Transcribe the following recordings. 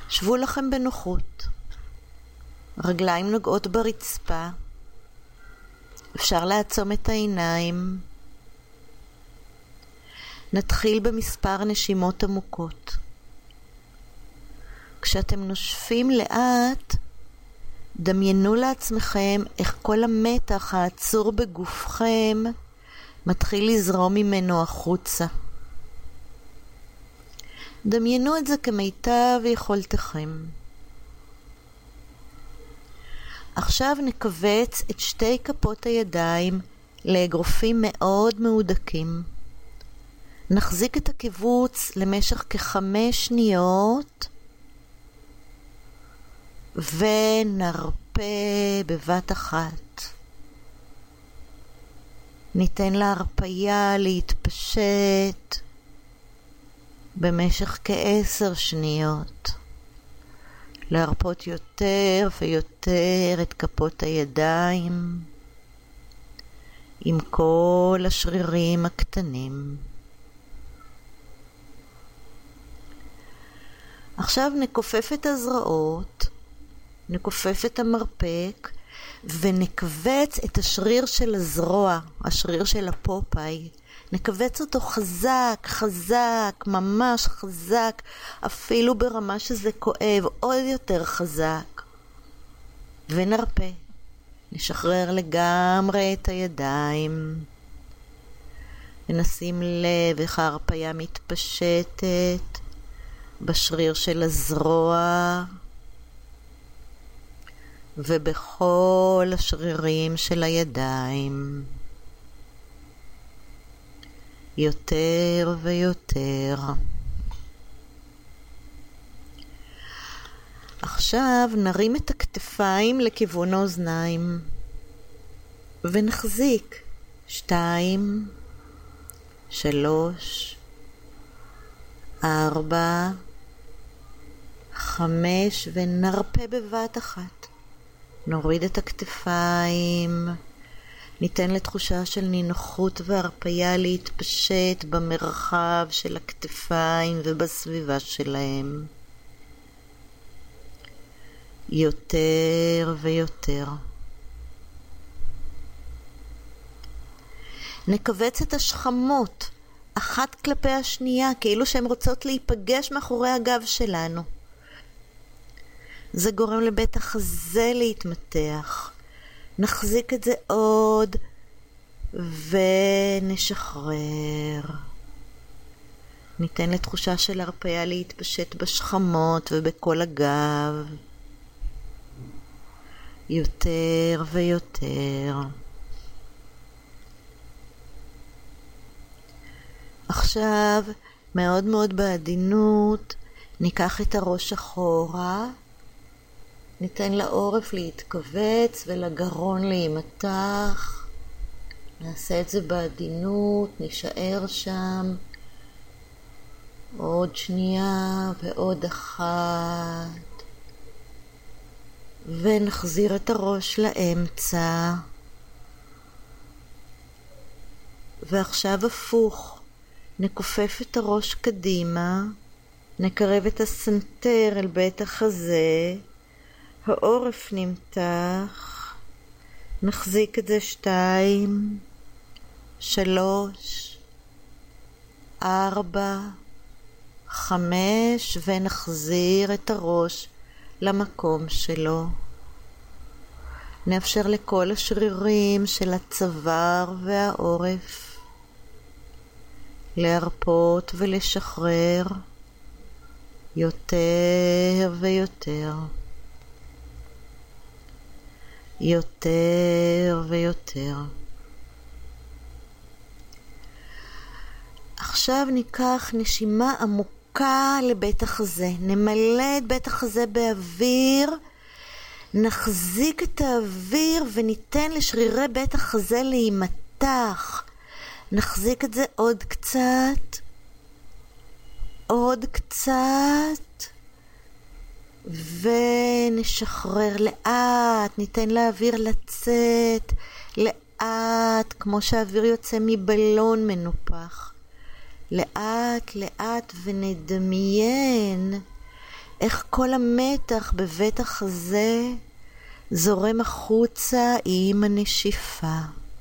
שבו לכם בנוחות. רגליים נוגעות ברצפה. אפשר לעצום את העיניים. נתחיל במספר נשימות עמוקות. כשאתם נושפים לאט, דמיינו לעצמכם איך כל המתח העצור בגופכם מתחיל לזרום ממנו החוצה. דמיינו את זה כמיטב יכולתכם. עכשיו נכווץ את שתי כפות הידיים לאגרופים מאוד מהודקים. נחזיק את הקיבוץ למשך כ5 שניות ונרפה בבת אחת. ניתן להרפיה להתפשט במשך כ10 שניות. להרפות יותר ויותר את כפות הידיים עם כל השרירים הקטנים. עכשיו נכופף את הזרועות, נכופף את המרפק ונכווץ את השריר של הזרוע, השריר של הפופאי. נכווץ אותו חזק, חזק, ממש חזק, אפילו ברמה שזה כואב, עוד יותר חזק. ונרפה. נשחרר לגמרי את הידיים. ונשים לב איך ההרפיה מתפשטת בשריר של הזרוע ובכל השרירים של הידיים. יותר ויותר. עכשיו נרים את הכתפיים לכיוון האוזניים ונחזיק 2, 3, 4, 5 ונרפה בבת אחת. נוריד את הכתפיים, ניתן לתחושה של נינוחות והרפיה להתפשט במרחב של הכתפיים ובסביבה שלהם. יותר ויותר. נכווץ את השכמות אחת כלפי השנייה, כאילו שהן רוצות להיפגש מאחורי הגב שלנו. זה גורם לבית החזה להתמתח. נחזיק את זה עוד ונשחרר. ניתן לתחושה של הרפיה להתפשט בשכמות ובכל הגב. יותר ויותר. עכשיו, מאוד מאוד בעדינות, ניקח את הראש אחורה, ניתן לעורף להתכווץ ולגרון להימתח. נעשה את זה בעדינות, נשאר שם. עוד שנייה ועוד אחת. ונחזיר את הראש לאמצע. ועכשיו הפוך. נכופף את הראש קדימה. נקרב את הסנטר אל בית החזה. העורף נמתח. נחזיק את זה 2, 3, 4, 5 ונחזיר את הראש למקום שלו. נאפשר לכל השרירים של הצוואר והעורף להרפות ולשחרר יותר ויותר. יותר ויותר. עכשיו ניקח נשימה עמוקה לבית החזה. נמלא את בית החזה באוויר. נחזיק את האוויר וניתן לשרירי בית החזה להימתח. נחזיק את זה עוד קצת. עוד קצת. ונשחרר לאט. ניתן לאוויר לצאת לאט, כמו שהאוויר יוצא מבלון מנופח. לאט לאט ונדמיין איך כל המתח בבית החזה זורם החוצה עם הנשיפה.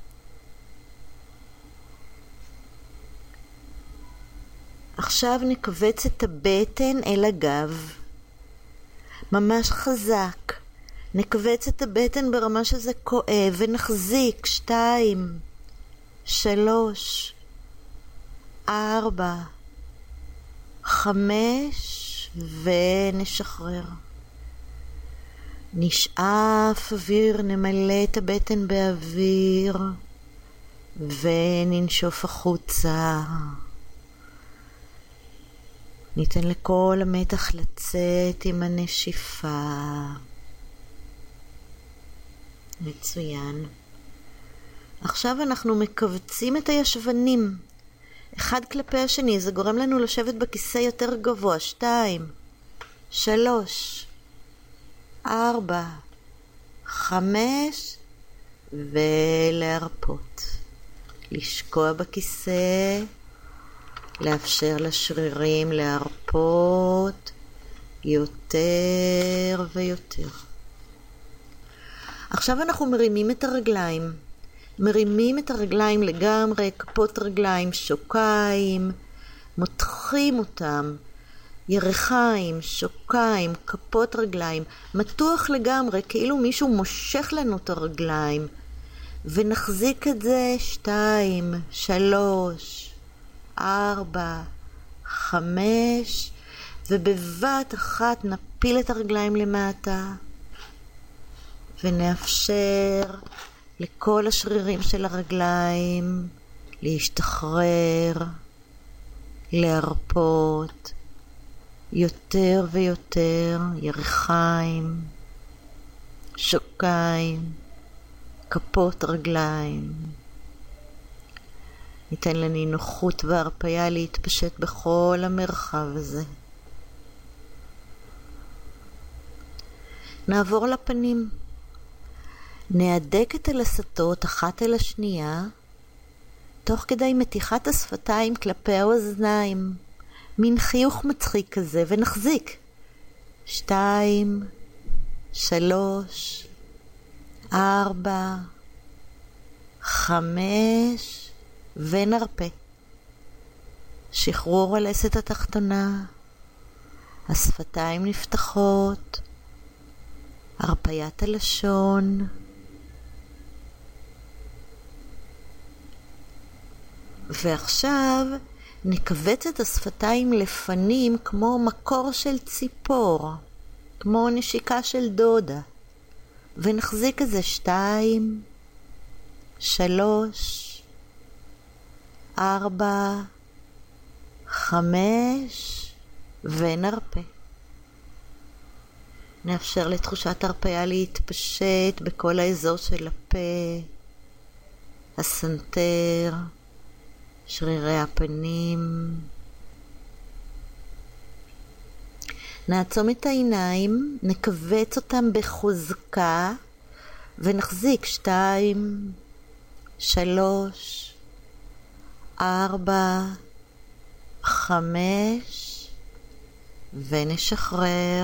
עכשיו נכווץ את הבטן אל הגב. ממש חזק. נכווץ את הבטן ברמה שזה כואב ונחזיק. 2, 3, 4, 5 ונשחרר. נשאף אוויר, נמלא את הבטן באוויר וננשוף החוצה. ניתן לכל המתח לצאת עם הנשיפה. מצוין. עכשיו אנחנו מקבצים את הישבנים. אחד כלפי השני, זה גורם לנו לשבת בכיסא יותר גבוה. 2, 3, 4, 5 ולהרפות. לשקוע בכיסא. לאפשר לשרירים להרפות יותר ויותר. עכשיו אנחנו מרימים את הרגליים. מרימים את הרגליים לגמרי, כפות רגליים, שוקיים, מותחים אותם, ירחיים, שוקיים, כפות רגליים, מתוח לגמרי, כאילו מישהו מושך לנו את הרגליים. ונחזיק את זה 2, 3, 4, 5, ובבת אחת נפיל את הרגליים למטה, ונאפשר לכל השרירים של הרגליים להשתחרר, להרפות יותר ויותר, ירחיים, שוקיים, כפות רגליים. ניתן לנינוחות והרפיה להתפשט בכל המרחב הזה. נעבור לפנים. נהדק את הלסתות אחת אל השנייה, תוך כדי מתיחת השפתיים כלפי האוזניים. מין חיוך מצחיק כזה, ונחזיק. 2, 3, 4, 5 ונרפה. שחרור הלסת התחתונה. השפתיים נפתחות. הרפיית הלשון. ועכשיו נכווץ את השפתיים לפנים כמו מקור של ציפור, כמו נשיקה של דודה, ונחזיק את זה 2, 3, 4, 5 ונרפה. נאפשר לתחושת הרפיה להתפשט בכל האזור של הפה, הסנטר, שרירי הפנים. נעצום את העיניים, נכווץ אותם בחוזקה ונחזיק 2, 3, 4, 5 ונשחרר.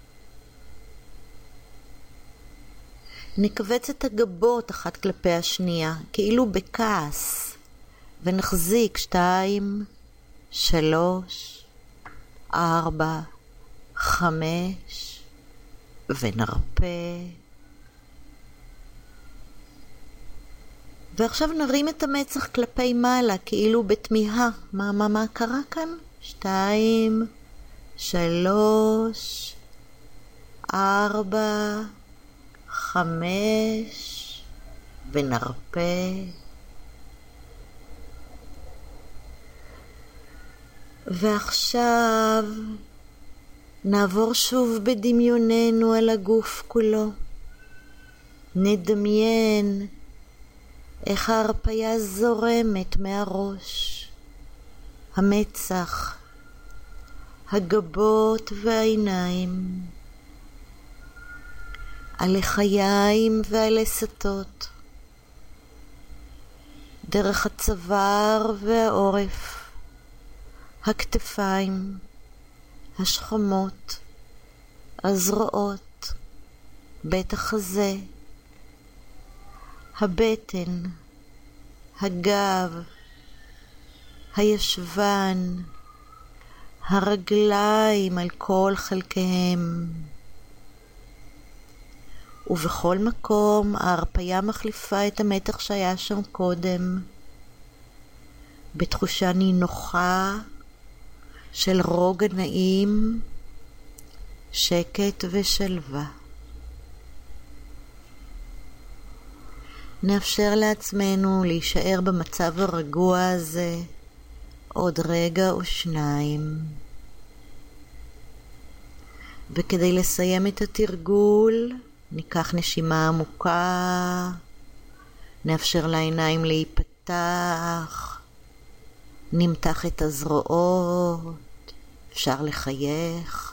נכווץ את הגבות אחת כלפי השנייה, כאילו בכעס, ונחזיק 2, 3, 4, 5 ונרפה. ועכשיו נרים את המצח כלפי מעלה, כאילו בתמיהה. מה קרה כאן? 2, 3, 4, 5 ונרפה. ועכשיו נעבור שוב בדמיוננו על הגוף כולו. נדמיין איך ההרפיה זורמת מהראש, המצח, הגבות והעיניים, הלחיים והלסתות, דרך הצוואר והעורף, הכתפיים, השכמות, הזרועות, בית החזה, הבטן, הגב, הישבן, הרגליים על כל חלקיהם. ובכל מקום ההרפיה מחליפה את המתח שהיה שם קודם, בתחושה נינוחה של רוגע נעים, שקט ושלווה. נאפשר לעצמנו להישאר במצב הרגוע הזה עוד רגע או שניים. וכדי לסיים את התרגול, ניקח נשימה עמוקה, נאפשר לעיניים להיפתח, נמתח את הזרועות, אפשר לחייך.